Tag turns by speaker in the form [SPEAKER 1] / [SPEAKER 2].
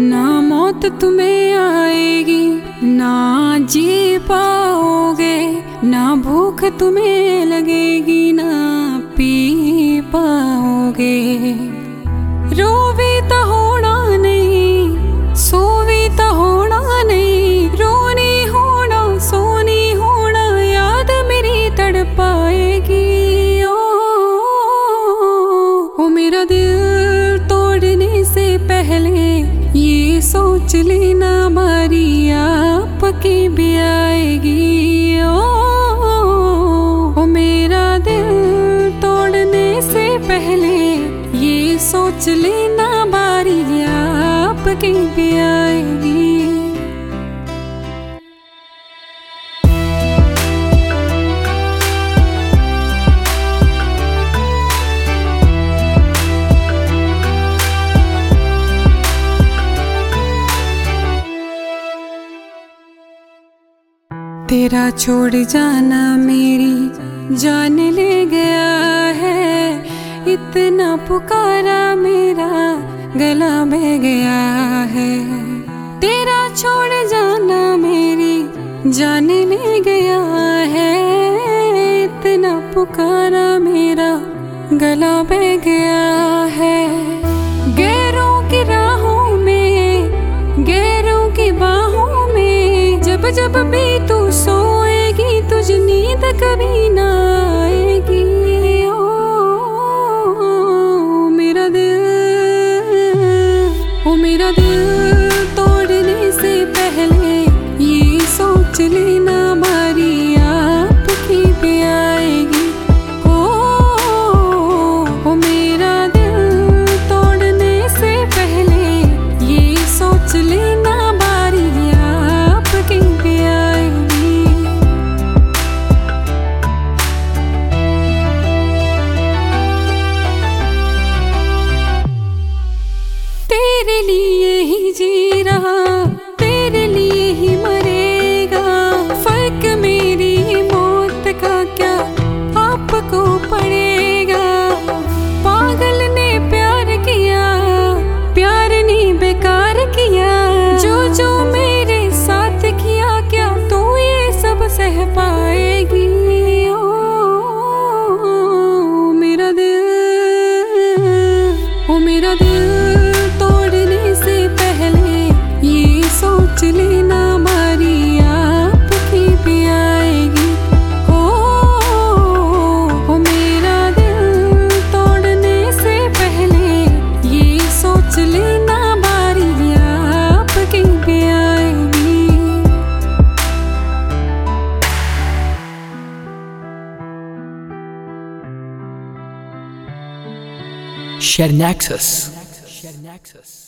[SPEAKER 1] ना मौत तुम्हें आएगी, ना जी पाओगे, ना भूख तुम्हें लगेगी, ना पी पाओगे। रोवी तो होना नहीं, सोवी तो होना नहीं, रोनी होना सोनी होना, याद मेरी तड़पाएगी। ओ मेरा दिल तोड़ने से पहले ये सोच लेना बारी आपकी भी आएगी। ओ मेरा दिल तोड़ने से पहले ये सोच लेना बारी आपकी भी आएगी। तेरा छोड़ जाना मेरी जान ले गया है, इतना पुकारा मेरा गला बह गया है। तेरा छोड़ जाना मेरी जान ले गया है, इतना पुकारा मेरा गला बह गया है। गैरों की राहों में, गैरों की बाहों में, जब जब भी तू सोएगी तुझे नींद कभी ना आएगी। ओ मेरा दिल, ओ मेरा दिल तोड़ने से पहले ये सोच लेना बारी आपकी भी आएगी। ओ मेरा दिल तोड़ने से पहले ये सोच लेना बारी आपकी भी आएगी। तेरे लिए ही जी रहा, तेरे लिए ही मरेगा, फर्क मेरी मौत का क्या आपको पड़ेगा। पागल ने प्यार किया, प्यार ने बेकार किया, जो जो मेरे साथ किया क्या तू ये सब सह पाएगी। ओ मेरा दिल, ओ मेरा दिल तोड़ने से पहले ये सोच लेना बारी आपकी भी आएगी। ओ मेरा दिल तोड़ने से पहले ये सोच लेना बारी आपकी भी आएगी।
[SPEAKER 2] Share Nexus.